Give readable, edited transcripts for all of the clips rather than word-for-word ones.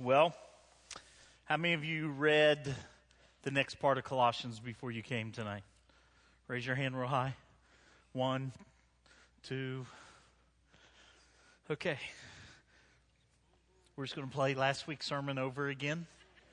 Well, how many of you read the next part of Colossians before you came tonight? Raise your hand real high. 1, 2. Okay. We're just going to play last week's sermon over again.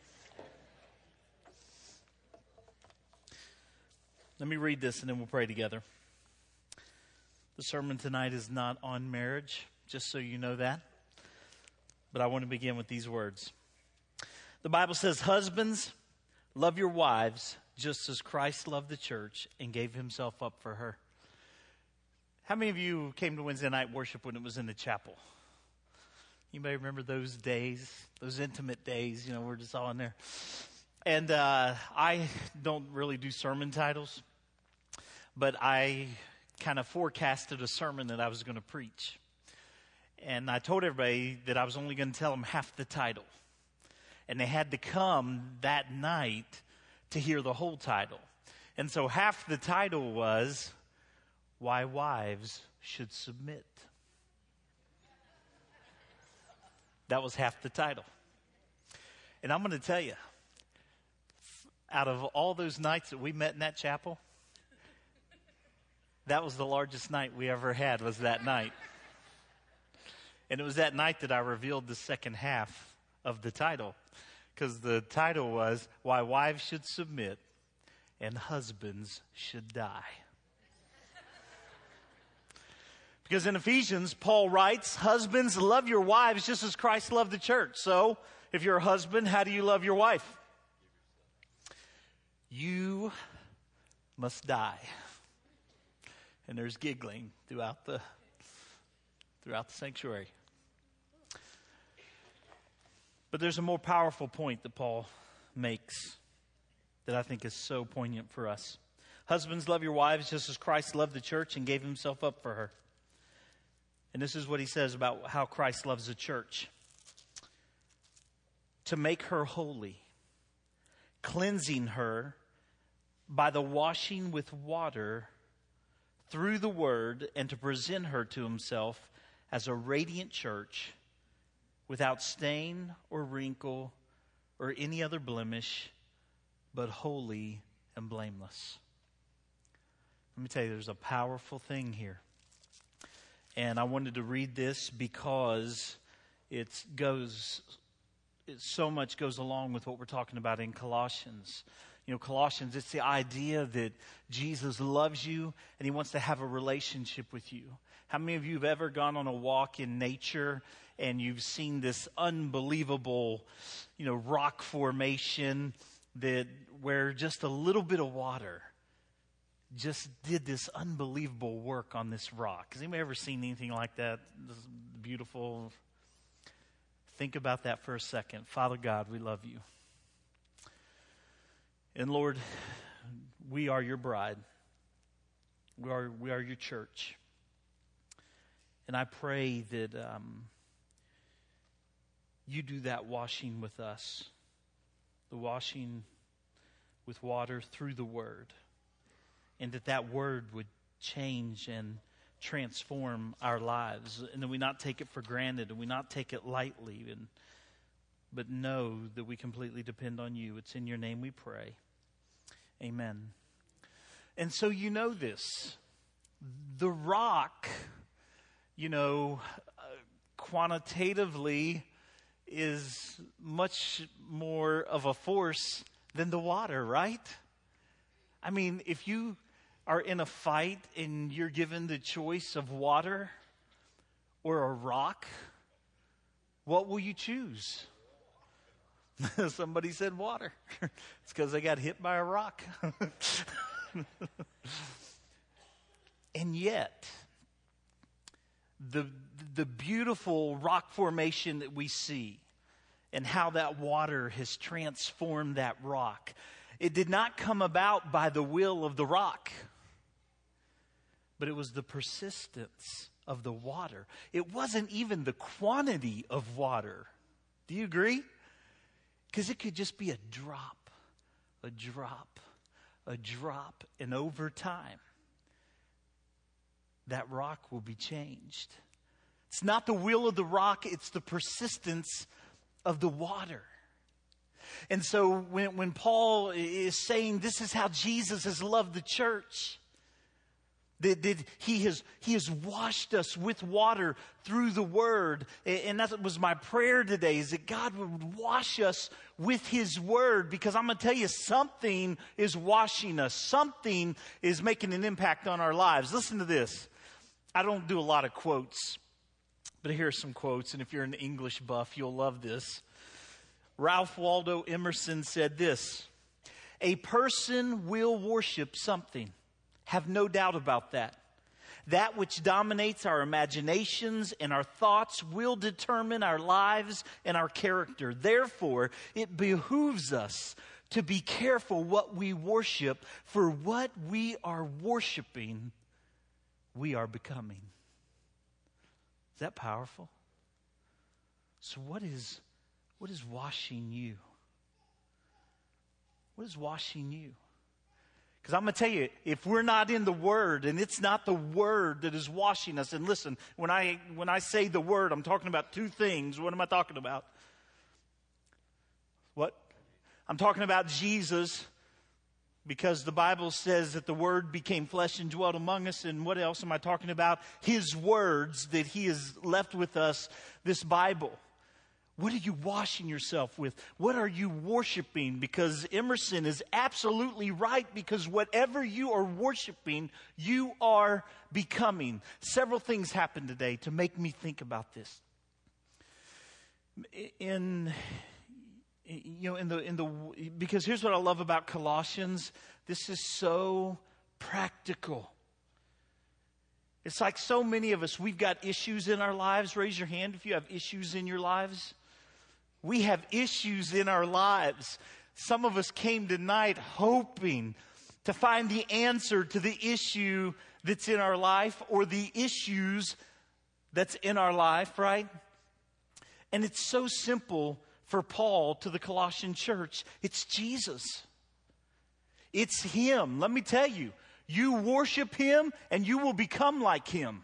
Let me read this and then we'll pray together. The sermon tonight is not on marriage, just so you know that. But I want to begin with these words. The Bible says, "Husbands, love your wives just as Christ loved the church and gave himself up for her." How many of you came to Wednesday night worship when it was in the chapel? Anybody remember those days, those intimate days? You know, we're just all in there. And I don't really do sermon titles, but I kind of forecasted a sermon that I was going to preach. And I told everybody that I was only going to tell them half the title. And they had to come that night to hear the whole title. And so half the title was, "Why Wives Should Submit." That was half the title. And I'm going to tell you, out of all those nights that we met in that chapel, that was the largest night we ever had, was that night. And it was that night that I revealed the second half of the title. Because the title was, "Why Wives Should Submit and Husbands Should Die." Because in Ephesians, Paul writes, "Husbands, love your wives just as Christ loved the church." So, if you're a husband, how do you love your wife? You must die. And there's giggling throughout the sanctuary. But there's a more powerful point that Paul makes that I think is so poignant for us. Husbands, love your wives just as Christ loved the church and gave himself up for her. And this is what he says about how Christ loves the church. To make her holy, cleansing her by the washing with water through the word, and to present her to himself as a radiant church without stain or wrinkle or any other blemish, but holy and blameless. Let me tell you, there's a powerful thing here. And I wanted to read this because so much goes along with what we're talking about in Colossians. You know, Colossians, it's the idea that Jesus loves you and he wants to have a relationship with you. How many of you have ever gone on a walk in nature and you've seen this unbelievable, rock formation where just a little bit of water just did this unbelievable work on this rock? Has anybody ever seen anything like that? This is beautiful. Think about that for a second. Father God, we love you. And Lord, we are your bride. We are your church. And I pray that you do that washing with us. The washing with water through the word. And that word would change and transform our lives. And that we not take it for granted and we not take it lightly. But know that we completely depend on you. It's in your name we pray. Amen. And so you know this. The rock, quantitatively is much more of a force than the water, right? I mean, if you are in a fight and you're given the choice of water or a rock, what will you choose? Somebody said water. It's because they got hit by a rock. And yet, the beautiful rock formation that we see and how that water has transformed that rock, it did not come about by the will of the rock, but it was the persistence of the water. It wasn't even the quantity of water. Do you agree? Because it could just be a drop, a drop, a drop, and over time, that rock will be changed. It's not the will of the rock, it's the persistence of the water. And so when Paul is saying this is how Jesus has loved the church, that he has washed us with water through the Word. And that was my prayer today, is that God would wash us with His Word. Because I'm going to tell you, something is washing us. Something is making an impact on our lives. Listen to this. I don't do a lot of quotes, but here are some quotes. And if you're an English buff, you'll love this. Ralph Waldo Emerson said this: "A person will worship something. Have no doubt about that. That which dominates our imaginations and our thoughts will determine our lives and our character. Therefore, it behooves us to be careful what we worship, for what we are worshiping, we are becoming." Is that powerful? So what is washing you? What is washing you? Because I'm going to tell you, if we're not in the Word, and it's not the Word that is washing us, and listen, when I say the Word, I'm talking about two things. What am I talking about? What? I'm talking about Jesus, because the Bible says that the Word became flesh and dwelt among us. And what else am I talking about? His words that He has left with us, this Bible. What are you washing yourself with? What are you worshiping? Because Emerson is absolutely right, because whatever you are worshiping, you are becoming. Several things happened today to make me think about this. Because here's what I love about Colossians. This is so practical. It's like so many of us, we've got issues in our lives. Raise your hand if you have issues in your lives. We have issues in our lives. Some of us came tonight hoping to find the answer to the issue that's in our life, or the issues that's in our life, right? And it's so simple for Paul to the Colossian church. It's Jesus. It's Him. Let me tell you, you worship Him and you will become like Him.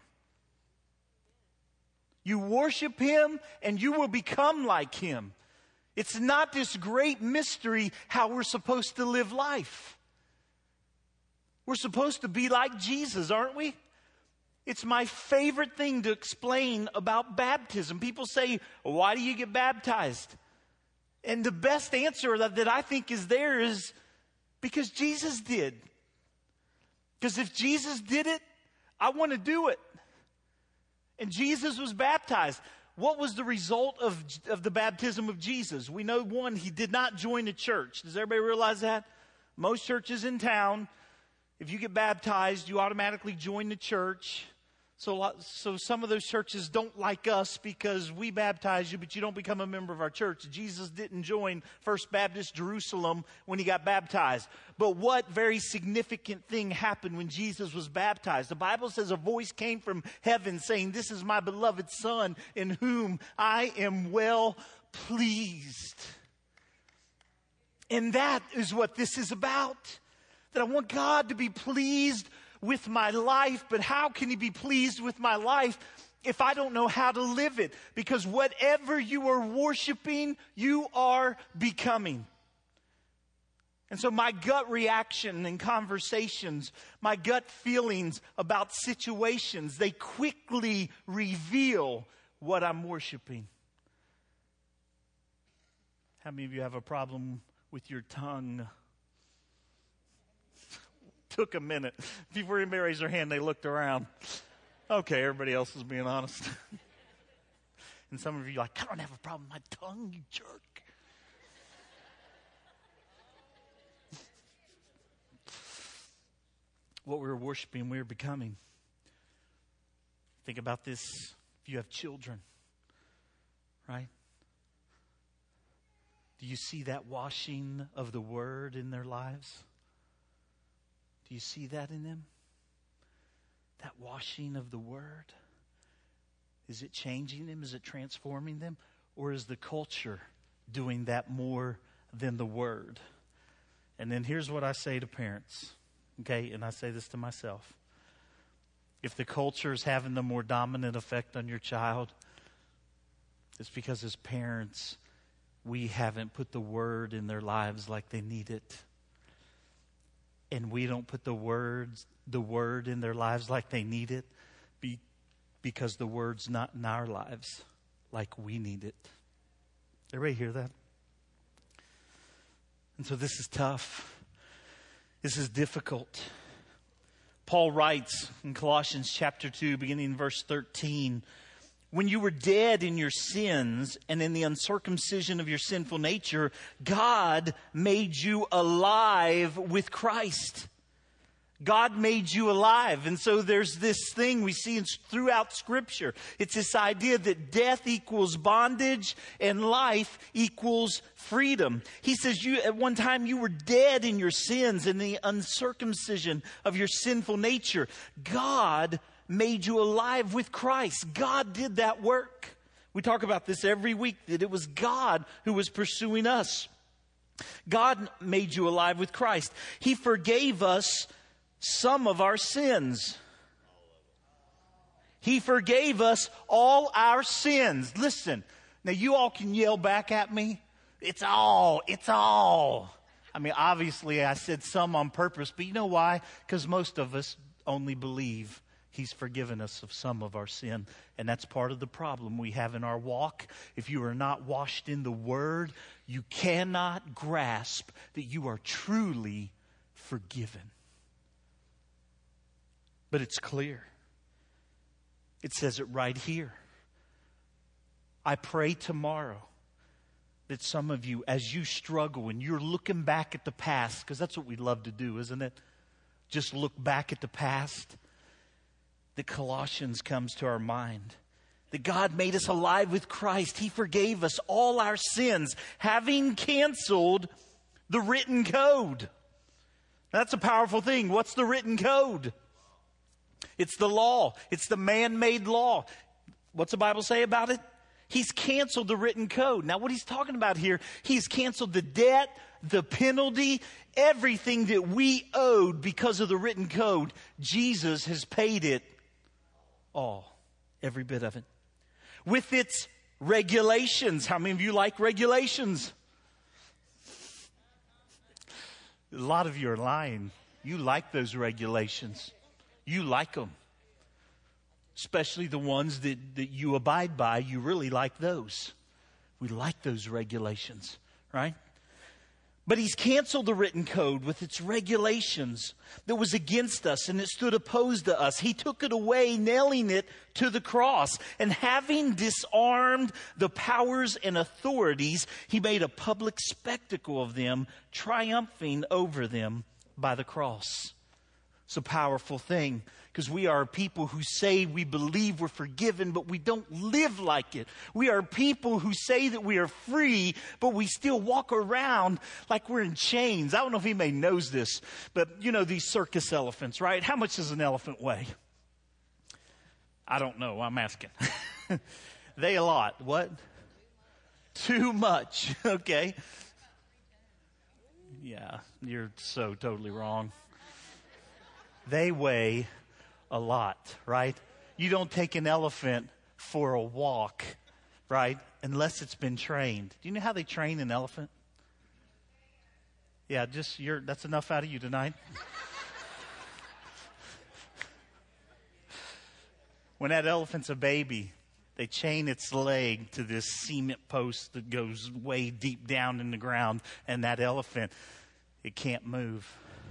You worship Him and you will become like Him. It's not this great mystery how we're supposed to live life. We're supposed to be like Jesus, aren't we? It's my favorite thing to explain about baptism. People say, why do you get baptized? And the best answer that I think is there is because Jesus did. Because if Jesus did it, I want to do it. And Jesus was baptized. What was the result of the baptism of Jesus? We know, one, He did not join a church. Does everybody realize that? Most churches in town, if you get baptized, you automatically join the church. So some of those churches don't like us because we baptize you, but you don't become a member of our church. Jesus didn't join First Baptist Jerusalem when He got baptized. But what very significant thing happened when Jesus was baptized? The Bible says a voice came from heaven saying, "This is my beloved Son in whom I am well pleased." And that is what this is about. That I want God to be pleased with my life. But how can He be pleased with my life if I don't know how to live it? Because whatever you are worshiping, you are becoming. And so my gut reaction in conversations, my gut feelings about situations, they quickly reveal what I'm worshiping. How many of you have a problem with your tongue? Took a minute. Before anybody raised their hand, they looked around. Okay, everybody else is being honest. And some of you are like, I don't have a problem with my tongue, you jerk. What we're worshiping, we're becoming. Think about this if you have children, right? Do you see that washing of the Word in their lives? Do you see that in them? That washing of the Word? Is it changing them? Is it transforming them? Or is the culture doing that more than the Word? And then here's what I say to parents, okay? And I say this to myself. If the culture is having the more dominant effect on your child, it's because as parents, we haven't put the Word in their lives like they need it. And we don't put the Word in their lives like they need it because the Word's not in our lives like we need it. Everybody hear that? And so this is tough. This is difficult. Paul writes in Colossians chapter 2, beginning in verse 13, when you were dead in your sins and in the uncircumcision of your sinful nature, God made you alive with Christ. God made you alive. And so there's this thing we see throughout Scripture. It's this idea that death equals bondage and life equals freedom. He says at one time you were dead in your sins and the uncircumcision of your sinful nature. God made you alive with Christ. God did that work. We talk about this every week, that it was God who was pursuing us. God made you alive with Christ. He forgave us some of our sins. He forgave us all our sins. Listen, now you all can yell back at me. It's all. I mean, obviously I said some on purpose, but you know why? Because most of us only believe He's forgiven us of some of our sin. And that's part of the problem we have in our walk. If you are not washed in the Word, you cannot grasp that you are truly forgiven. But it's clear. It says it right here. I pray tomorrow that some of you, as you struggle and you're looking back at the past, because that's what we love to do, isn't it? Just look back at the past. That Colossians comes to our mind. That God made us alive with Christ. He forgave us all our sins, having canceled the written code. That's a powerful thing. What's the written code? It's the law. It's the man-made law. What's the Bible say about it? He's canceled the written code. Now, what he's talking about here, he's canceled the debt, the penalty, everything that we owed because of the written code. Jesus has paid it all, every bit of it. With its regulations. How many of you like regulations? A lot of you are lying. You like those regulations. You like them. Especially the ones that you abide by. You really like those. We like those regulations, right? But He's canceled the written code with its regulations that was against us and it stood opposed to us. He took it away, nailing it to the cross. And having disarmed the powers and authorities, He made a public spectacle of them, triumphing over them by the cross. It's a powerful thing because we are people who say we believe we're forgiven, but we don't live like it. We are people who say that we are free, but we still walk around like we're in chains. I don't know if anybody knows this, but you know these circus elephants, right? How much does an elephant weigh? I don't know. I'm asking. They a lot. What? Too much. Okay. Yeah, you're so totally wrong. They weigh a lot, right? You don't take an elephant for a walk, right? Unless it's been trained. Do you know how they train an elephant? Yeah, that's enough out of you tonight. When that elephant's a baby, they chain its leg to this cement post that goes way deep down in the ground, and that elephant, it can't move.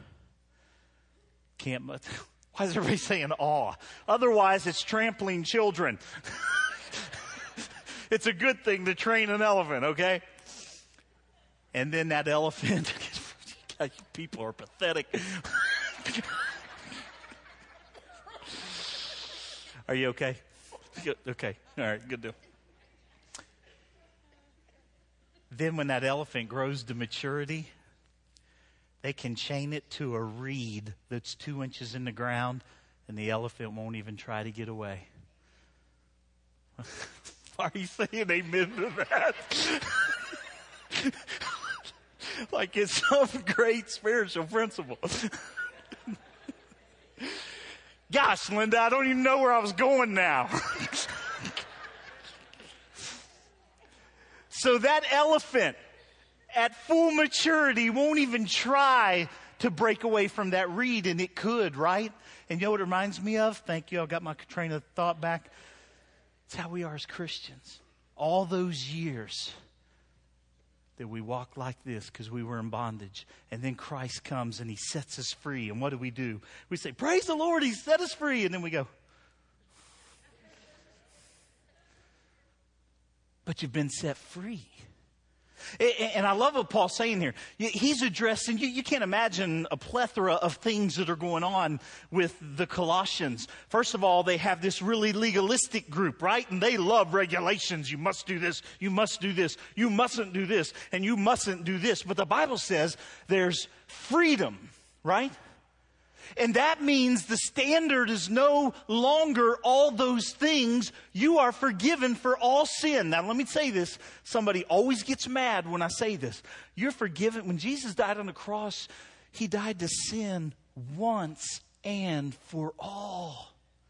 Why is everybody saying awe? Otherwise, it's trampling children. It's a good thing to train an elephant, okay? And then that elephant, people are pathetic. Are you okay? Okay. All right, good deal. Then when that elephant grows to maturity, they can chain it to a reed that's 2 inches in the ground, and the elephant won't even try to get away. Why are you saying amen to that? Like it's some great spiritual principle. Gosh, Linda, I don't even know where I was going now. So that elephant at full maturity won't even try to break away from that reed, and it could, right? And you know what it reminds me of? Thank you, I got my train of thought back. It's how we are as Christians. All those years that we walk like this because we were in bondage. And then Christ comes and he sets us free. And what do? We say, praise the Lord, he set us free. And then we go, but you've been set free. And I love what Paul's saying here. He's addressing, you can't imagine a plethora of things that are going on with the Colossians. First of all, they have this really legalistic group, right? And they love regulations. You must do this, you must do this, you mustn't do this, and you mustn't do this. But the Bible says there's freedom, right? And that means the standard is no longer all those things. You are forgiven for all sin. Now, let me say this. Somebody always gets mad when I say this. You're forgiven. When Jesus died on the cross, he died to sin once and for all.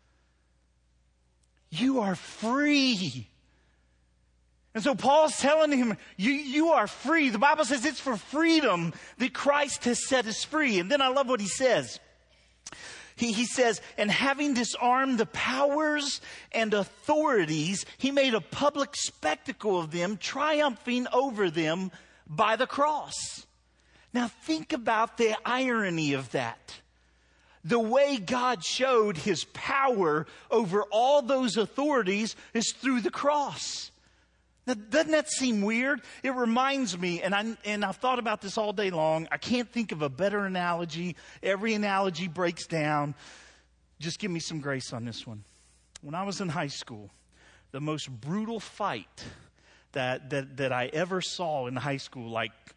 You are free. And so Paul's telling him, you are free. The Bible says it's for freedom that Christ has set us free. And then I love what he says. He says, and having disarmed the powers and authorities, he made a public spectacle of them, triumphing over them by the cross. Now think about the irony of that. The way God showed his power over all those authorities is through the cross. Now, doesn't that seem weird? It reminds me, and I've thought about this all day long. I can't think of a better analogy. Every analogy breaks down. Just give me some grace on this one. When I was in high school, the most brutal fight that I ever saw in high school,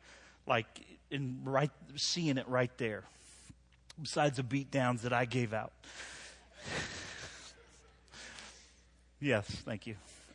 seeing it right there, besides the beatdowns that I gave out. Yes, thank you.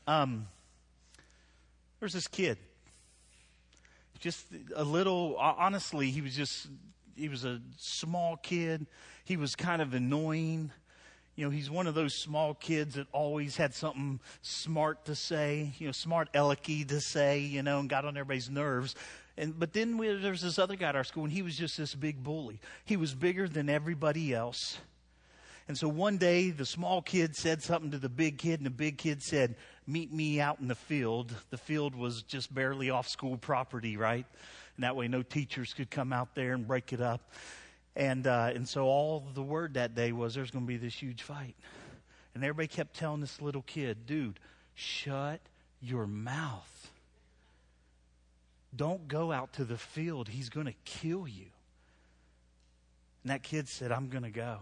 There's this kid, just a little, honestly, he was a small kid. He was kind of annoying. You know, he's one of those small kids that always had something smart to say, smart alecky to say, and got on everybody's nerves. But then there was this other guy at our school, and he was just this big bully. He was bigger than everybody else. And so one day, the small kid said something to the big kid, and the big kid said, meet me out in the field. The field was just barely off school property, right? And that way no teachers could come out there and break it up. And so all the word that day was there's going to be this huge fight. And everybody kept telling this little kid, dude, shut your mouth. Don't go out to the field. He's going to kill you. And that kid said, I'm going to go.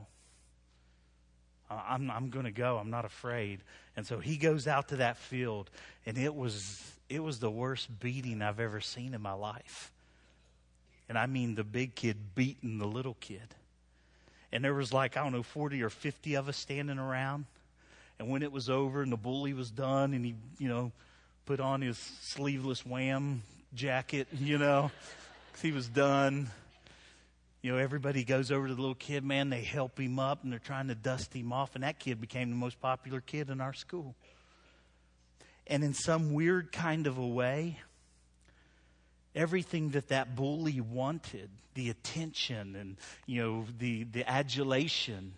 I'm going to go. I'm not afraid. And so he goes out to that field, and it was the worst beating I've ever seen in my life. And I mean the big kid beating the little kid. And there was 40 or 50 of us standing around. And when it was over and the bully was done, and he, put on his sleeveless Wham jacket, 'cause he was done. Everybody goes over to the little kid, man, they help him up, and they're trying to dust him off, and that kid became the most popular kid in our school. And in some weird kind of a way, everything that bully wanted, the attention and, the adulation,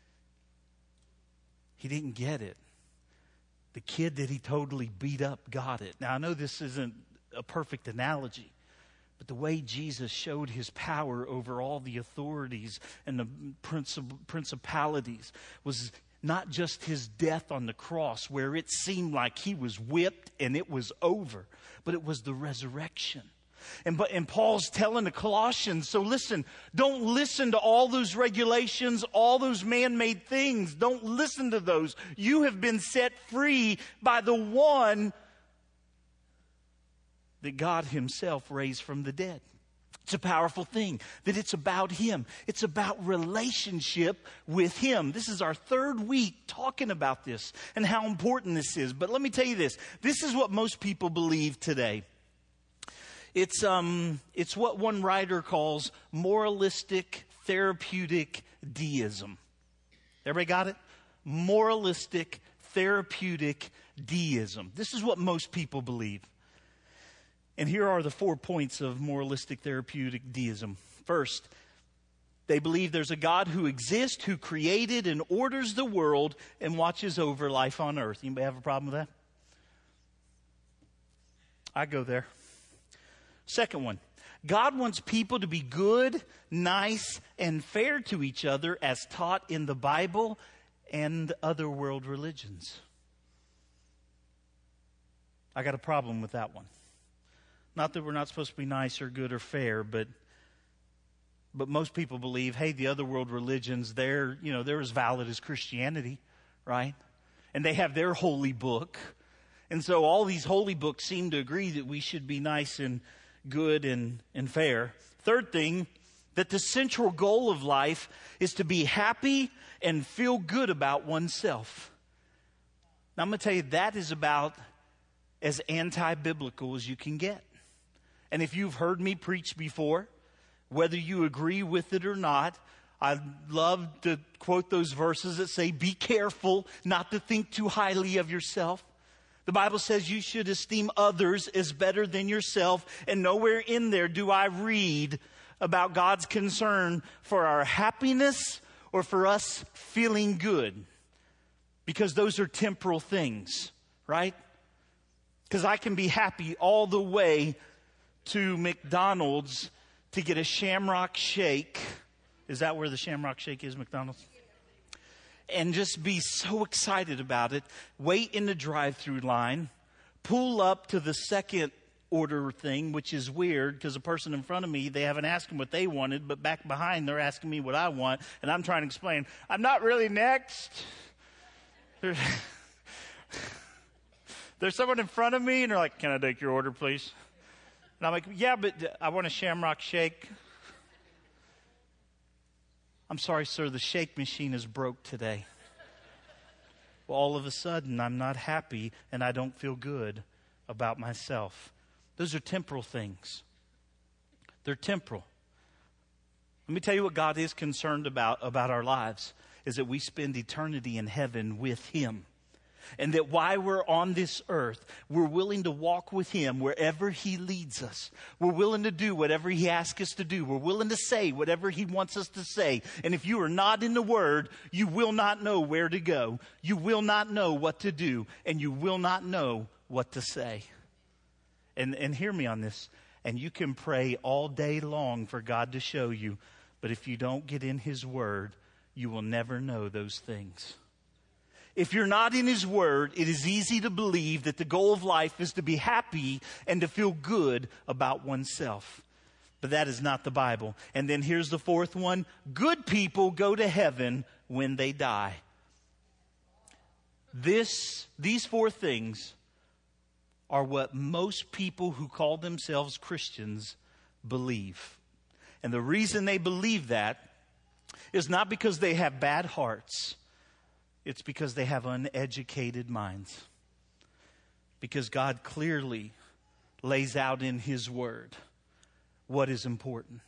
he didn't get it. The kid that he totally beat up got it. Now, I know this isn't a perfect analogy, but the way Jesus showed his power over all the authorities and the principalities was not just his death on the cross, where it seemed like he was whipped and it was over, but it was the resurrection. And Paul's telling the Colossians, so listen, don't listen to all those regulations, all those man-made things. Don't listen to those. You have been set free by the one that God himself raised from the dead. It's a powerful thing, that it's about him. It's about relationship with him. This is our third week talking about this and how important this is. But let me tell you this. This is what most people believe today. It's what one writer calls moralistic therapeutic deism. Everybody got it? Moralistic therapeutic deism. This is what most people believe. And here are the 4 points of moralistic therapeutic deism. First, they believe there's a God who exists, who created and orders the world and watches over life on earth. Anybody have a problem with that? I go there. Second one, God wants people to be good, nice, and fair to each other as taught in the Bible and other world religions. I got a problem with that one. Not that we're not supposed to be nice or good or fair, but most people believe, hey, the other world religions, they're as valid as Christianity, right? And they have their holy book. And so all these holy books seem to agree that we should be nice and good and fair. Third thing, that the central goal of life is to be happy and feel good about oneself. Now I'm going to tell you, that is about as anti-biblical as you can get. And if you've heard me preach before, whether you agree with it or not, I love to quote those verses that say, be careful not to think too highly of yourself. The Bible says you should esteem others as better than yourself. And nowhere in there do I read about God's concern for our happiness or for us feeling good. Because those are temporal things, right? Because I can be happy all the way to McDonald's to get a Shamrock Shake. Is that where the Shamrock Shake is, McDonald's? And just be so excited about it. Wait in the drive-through line. Pull up to the second order thing, which is weird because the person in front of me, they haven't asked them what they wanted, but back behind, they're asking me what I want. And I'm trying to explain, I'm not really next. There's someone in front of me, and they're like, can I take your order, please? And I'm like, yeah, but I want a Shamrock Shake. I'm sorry, sir, the shake machine is broke today. Well, all of a sudden, I'm not happy, and I don't feel good about myself. Those are temporal things. They're temporal. Let me tell you what God is concerned about our lives, is that we spend eternity in heaven with Him. And that while we're on this earth, we're willing to walk with Him wherever He leads us. We're willing to do whatever He asks us to do. We're willing to say whatever He wants us to say. And if you are not in the Word, you will not know where to go. You will not know what to do. And you will not know what to say. And hear me on this. And you can pray all day long for God to show you. But if you don't get in His Word, you will never know those things. If you're not in His Word, it is easy to believe that the goal of life is to be happy and to feel good about oneself. But that is not the Bible. And then here's the fourth one. Good people go to heaven when they die. These 4 things are what most people who call themselves Christians believe. And the reason they believe that is not because they have bad hearts. It's because they have uneducated minds. Because God clearly lays out in His Word what is important.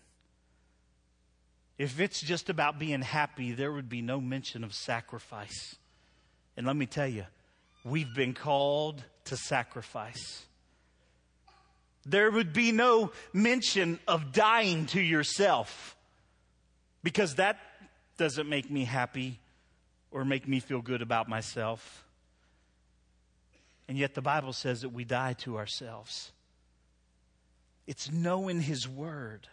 If it's just about being happy, there would be no mention of sacrifice. And let me tell you, we've been called to sacrifice. There would be no mention of dying to yourself, because that doesn't make me happy or make me feel good about myself. And yet the Bible says that we die to ourselves. It's knowing His Word.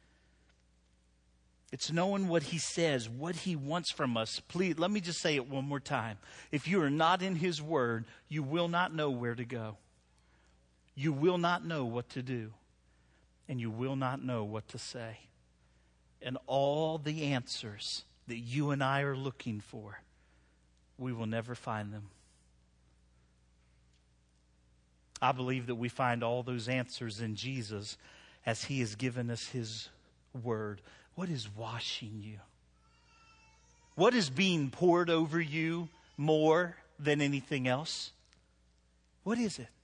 It's knowing what He says, what He wants from us. Please, let me just say it one more time. If you are not in His Word, you will not know where to go. You will not know what to do. And you will not know what to say. And all the answers that you and I are looking for, we will never find them. I believe that we find all those answers in Jesus as He has given us His Word. What is washing you? What is being poured over you more than anything else? What is it?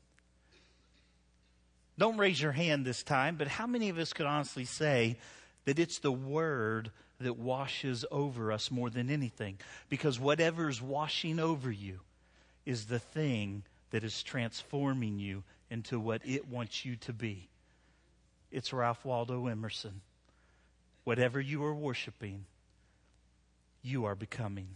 Don't raise your hand this time, but how many of us could honestly say that it's the Word that washes over us more than anything? Because whatever is washing over you is the thing that is transforming you into what it wants you to be. It's Ralph Waldo Emerson. Whatever you are worshiping, you are becoming.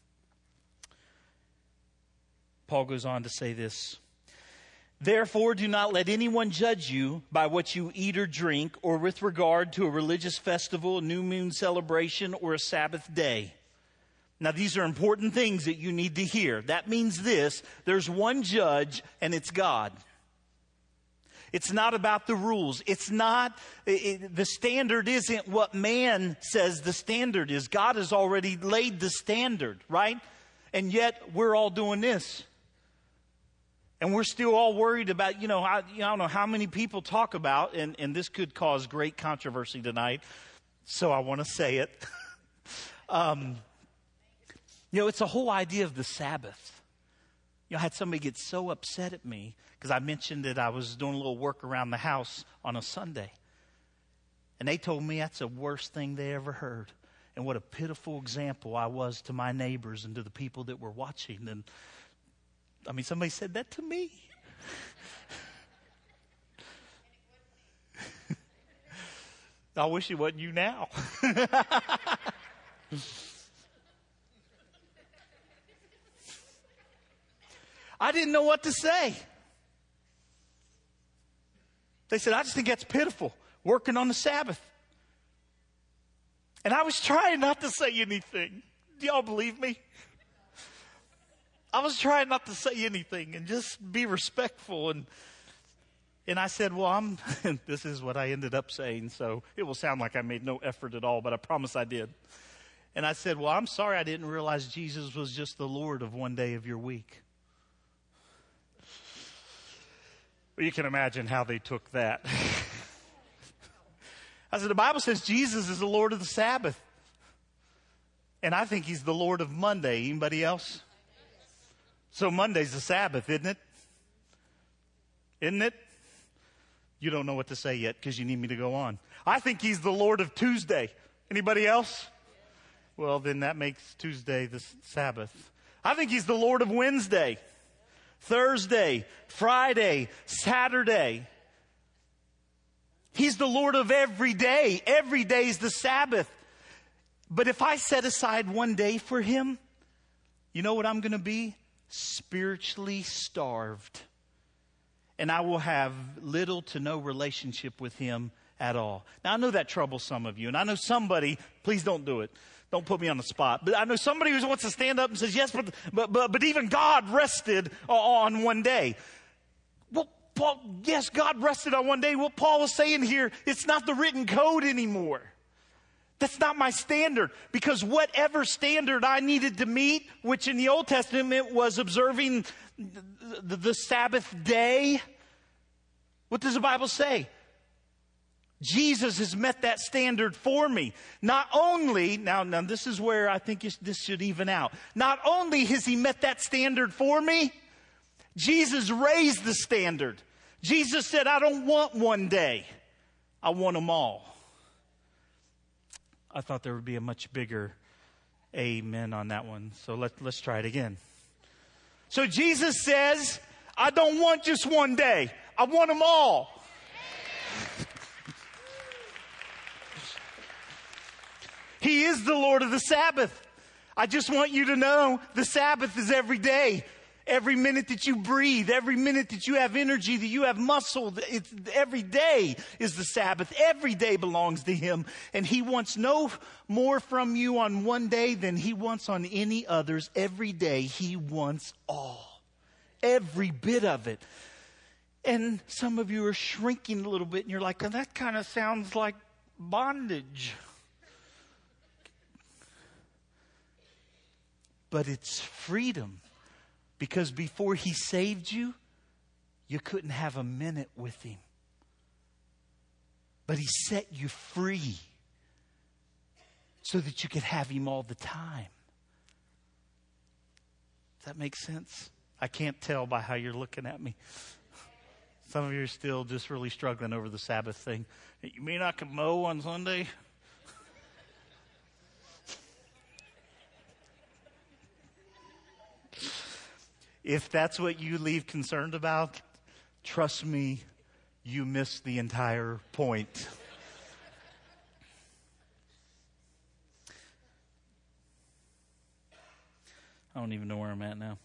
Paul goes on to say this. Therefore, do not let anyone judge you by what you eat or drink, or with regard to a religious festival, a new moon celebration, or a Sabbath day. Now, these are important things that you need to hear. That means this: there's one judge, and it's God. It's not about the rules. It's not, the standard isn't what man says the standard is. God has already laid the standard, right? And yet, we're all doing this. And we're still all worried about, I don't know how many people talk about, and this could cause great controversy tonight, so I want to say it. It's the whole idea of the Sabbath. I had somebody get so upset at me because I mentioned that I was doing a little work around the house on a Sunday. And they told me that's the worst thing they ever heard. And what a pitiful example I was to my neighbors and to the people that were watching. And somebody said that to me. I wish it wasn't you now. I didn't know what to say. They said, I just think that's pitiful, working on the Sabbath. And I was trying not to say anything. Do y'all believe me? I was trying not to say anything and just be respectful. And I said, well, this is what I ended up saying, so it will sound like I made no effort at all, but I promise I did. And I said, well, I'm sorry I didn't realize Jesus was just the Lord of one day of your week. Well, you can imagine how they took that. I said, the Bible says Jesus is the Lord of the Sabbath. And I think he's the Lord of Monday. Anybody else? So Monday's the Sabbath, isn't it? Isn't it? You don't know what to say yet because you need me to go on. I think he's the Lord of Tuesday. Anybody else? Well, then that makes Tuesday the Sabbath. I think he's the Lord of Wednesday, Thursday, Friday, Saturday. He's the Lord of every day. Every day is the Sabbath. But if I set aside one day for him, you know what I'm going to be? Spiritually starved. And I will have little to no relationship with him at all. Now, I know that troubles some of you. And I know somebody, please don't do it. Don't put me on the spot. But I know somebody who wants to stand up and says, yes, but even God rested on one day. Well, Paul, yes, God rested on one day. What Paul is saying here, it's not the written code anymore. That's not my standard. Because whatever standard I needed to meet, which in the Old Testament was observing the Sabbath day, what does the Bible say? Jesus has met that standard for me. Not only, now this is where I think this should even out. Not only has he met that standard for me, Jesus raised the standard. Jesus said, I don't want one day. I want them all. I thought there would be a much bigger amen on that one. So let's try it again. So Jesus says, I don't want just one day. I want them all. He is the Lord of the Sabbath. I just want you to know the Sabbath is every day. Every minute that you breathe, every minute that you have energy, that you have muscle, every day is the Sabbath. Every day belongs to him. And he wants no more from you on one day than he wants on any others. Every day he wants all. Every bit of it. And some of you are shrinking a little bit and you're like, oh, that kind of sounds like bondage. But it's freedom. Because before he saved you, you couldn't have a minute with him. But he set you free so that you could have him all the time. Does that make sense? I can't tell by how you're looking at me. Some of you are still just really struggling over the Sabbath thing. You mean I can mow on Sunday? If that's what you leave concerned about, trust me, you missed the entire point. I don't even know where I'm at now.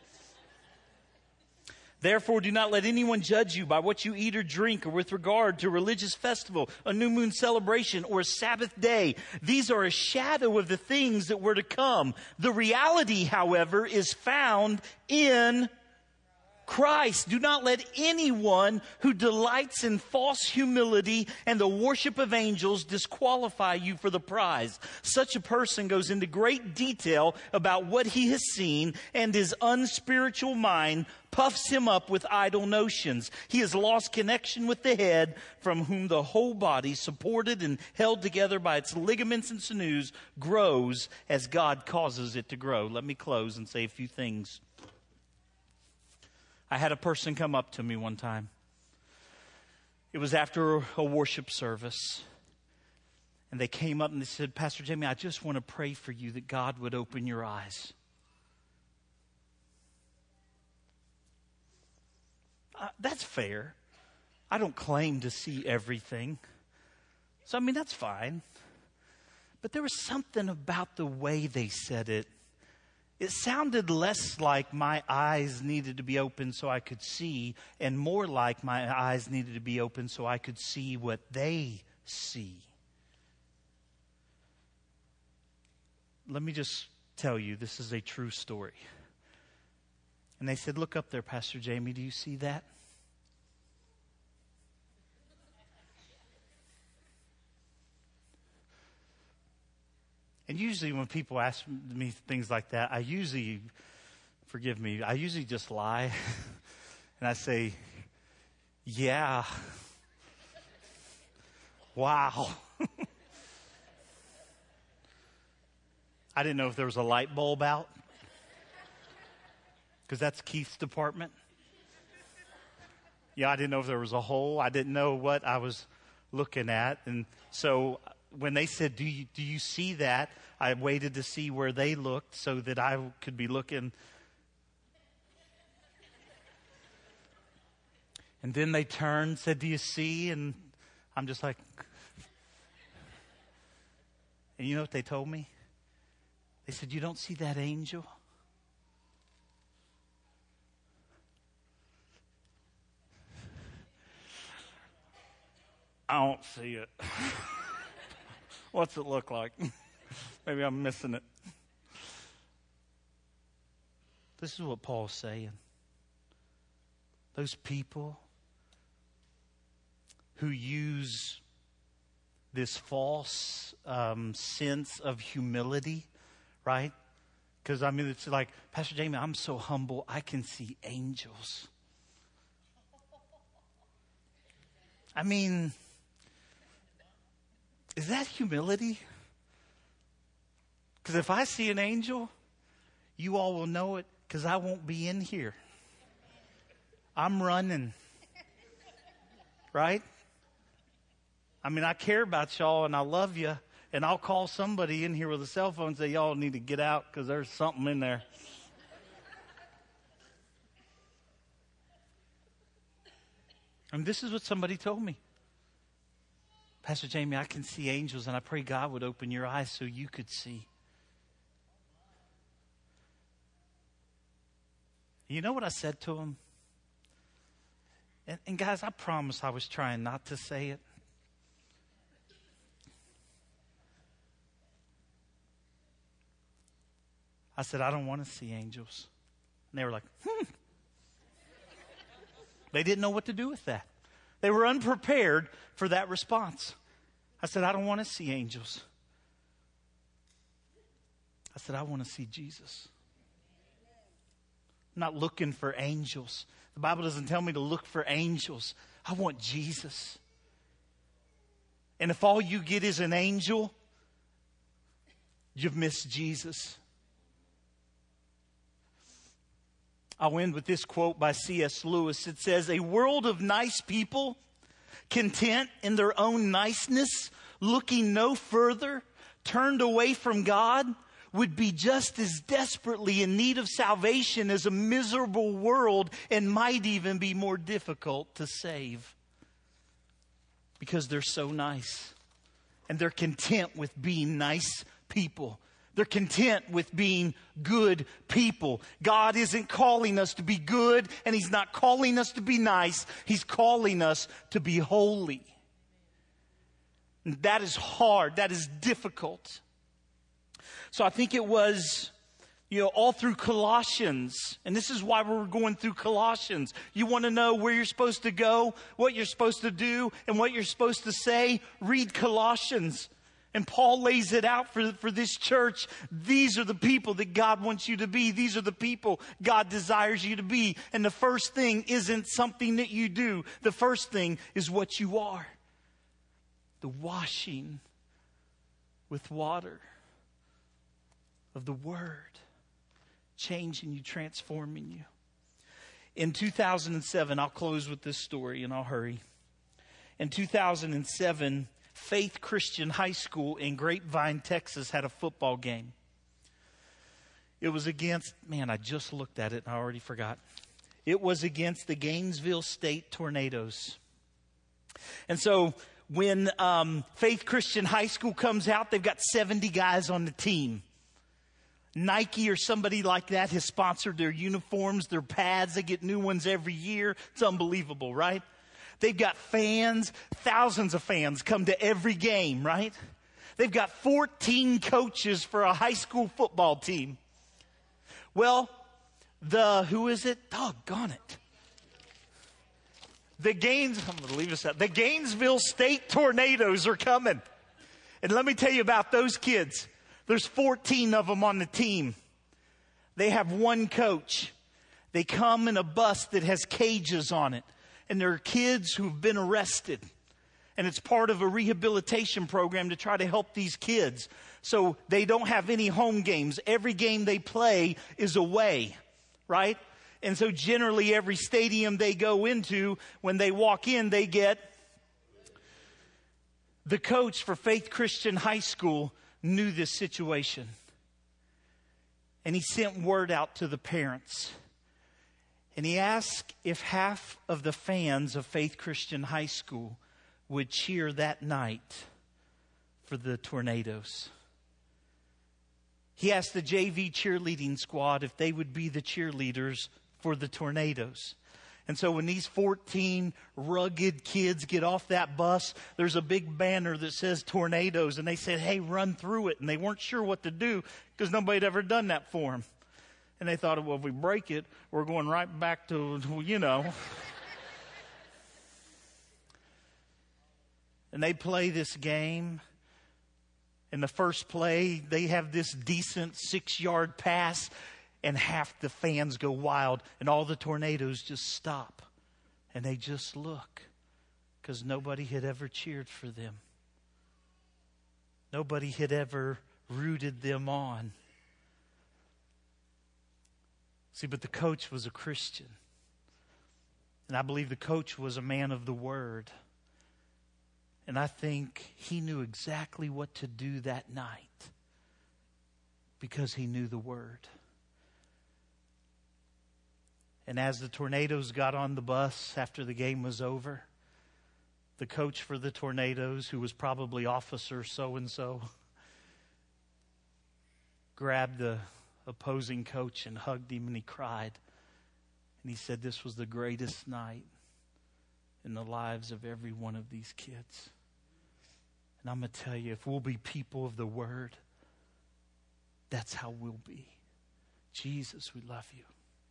Therefore, do not let anyone judge you by what you eat or drink, or with regard to a religious festival, a new moon celebration, or a Sabbath day. These are a shadow of the things that were to come. The reality, however, is found in Christ. Do not let anyone who delights in false humility and the worship of angels disqualify you for the prize. Such a person goes into great detail about what he has seen, and his unspiritual mind puffs him up with idle notions. He has lost connection with the head, from whom the whole body, supported and held together by its ligaments and sinews, grows as God causes it to grow. Let me close and say a few things. I had a person come up to me one time. It was after a worship service. And they came up and they said, Pastor Jamie, I just want to pray for you that God would open your eyes. That's fair. I don't claim to see everything. So, that's fine. But there was something about the way they said it. It sounded less like my eyes needed to be open so I could see, and more like my eyes needed to be open so I could see what they see. Let me just tell you, this is a true story. And they said, look up there, Pastor Jamie, do you see that? And usually when people ask me things like that, I usually just lie. And I say, yeah. Wow. I didn't know if there was a light bulb out, because that's Keith's department. Yeah, I didn't know if there was a hole. I didn't know what I was looking at. And so when they said, do you see that? I waited to see where they looked so that I could be looking. And then they turned, said, do you see? And I'm just like, and you know what they told me? They said, you don't see that angel? I don't see it. What's it look like? Maybe I'm missing it. This is what Paul's saying. Those people who use this false sense of humility, right? Because, it's like, Pastor Jamie, I'm so humble, I can see angels. Is that humility? Because if I see an angel, you all will know it, because I won't be in here. I'm running. Right? I care about y'all and I love you, and I'll call somebody in here with a cell phone and say, y'all need to get out because there's something in there. And this is what somebody told me. Pastor Jamie, I can see angels, and I pray God would open your eyes so you could see. You know what I said to him? And guys, I promise I was trying not to say it. I said, I don't want to see angels. And they were like, They didn't know what to do with that. They were unprepared for that response. I said, I don't want to see angels. I said, I want to see Jesus. I'm not looking for angels. The Bible doesn't tell me to look for angels. I want Jesus. And if all you get is an angel, you've missed Jesus. I'll end with this quote by C.S. Lewis. It says, a world of nice people, content in their own niceness, looking no further, turned away from God, would be just as desperately in need of salvation as a miserable world, and might even be more difficult to save. Because they're so nice. And they're content with being nice people. They're content with being good people. God isn't calling us to be good, and He's not calling us to be nice. He's calling us to be holy. And that is hard. That is difficult. So I think it was, all through Colossians. And this is why we're going through Colossians. You want to know where you're supposed to go, what you're supposed to do, and what you're supposed to say? Read Colossians. And Paul lays it out for this church. These are the people that God wants you to be. These are the people God desires you to be. And the first thing isn't something that you do. The first thing is what you are. The washing with water of the Word. Changing you, transforming you. In 2007, I'll close with this story and I'll hurry. In 2007, Faith Christian High School in Grapevine, Texas had a football game. It was against, I just looked at it and I already forgot. It was against the Gainesville State Tornadoes. And so when Faith Christian High School comes out, they've got 70 guys on the team. Nike or somebody like that has sponsored their uniforms, their pads. They get new ones every year. It's unbelievable, right? They've got fans, thousands of fans come to every game, right? They've got 14 coaches for a high school football team. Well, who is it? Doggone it. I'm going to leave this out. The Gainesville State Tornadoes are coming. And let me tell you about those kids. There's 14 of them on the team. They have one coach. They come in a bus that has cages on it. And there are kids who've been arrested. And it's part of a rehabilitation program to try to help these kids. So they don't have any home games. Every game they play is away, right? And so generally every stadium they go into, when they walk in, they get the coach for Faith Christian High School knew this situation. And he sent word out to the parents. And he asked if half of the fans of Faith Christian High School would cheer that night for the Tornadoes. He asked the JV cheerleading squad if they would be the cheerleaders for the Tornadoes. And so when these 14 rugged kids get off that bus, there's a big banner that says Tornadoes. And they said, hey, run through it. And they weren't sure what to do because nobody had ever done that for them. And they thought, well, if we break it, we're going right back to. And they play this game. In the first play, they have this decent 6-yard pass. And half the fans go wild. And all the Tornadoes just stop. And they just look. Because nobody had ever cheered for them. Nobody had ever rooted them on. See, but the coach was a Christian. And I believe the coach was a man of the Word. And I think he knew exactly what to do that night. Because he knew the Word. And as the Tornadoes got on the bus after the game was over, the coach for the Tornadoes, who was probably officer so-and-so, grabbed the opposing coach and hugged him and he cried. And he said this was the greatest night in the lives of every one of these kids. And I'm going to tell you, if we'll be people of the Word, that's how we'll be. Jesus, we love you.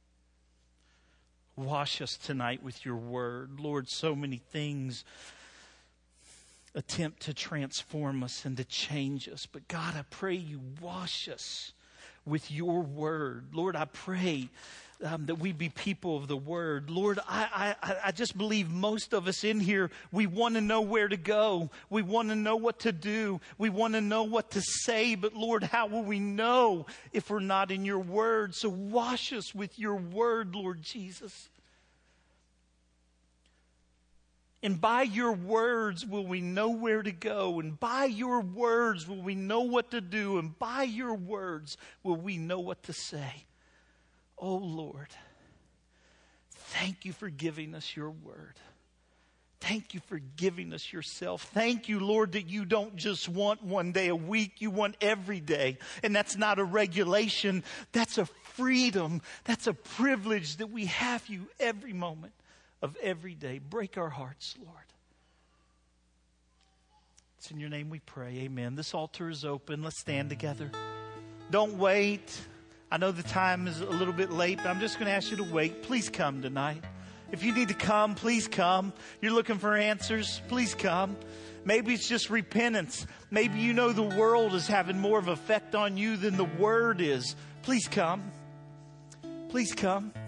Wash us tonight with your Word. Lord, so many things attempt to transform us and to change us. But God, I pray you wash us with your Word. Lord, I pray that we be people of the Word. Lord, I just believe most of us in here, we want to know where to go. We want to know what to do. We want to know what to say. But Lord, how will we know if we're not in your Word? So wash us with your Word, Lord Jesus. And by your words will we know where to go. And by your words will we know what to do. And by your words will we know what to say. Oh Lord, thank you for giving us your word. Thank you for giving us yourself. Thank you, Lord, that you don't just want one day a week. You want every day. And that's not a regulation. That's a freedom. That's a privilege that we have you every moment of every day. Break our hearts, Lord. It's in your name we pray. Amen. This altar is open. Let's stand together. Don't wait. I know the time is a little bit late, but I'm just going to ask you to wait. Please come tonight. If you need to come, please come. You're looking for answers, please come. Maybe it's just repentance. Maybe you know the world is having more of an effect on you than the word is. Please come. Please come.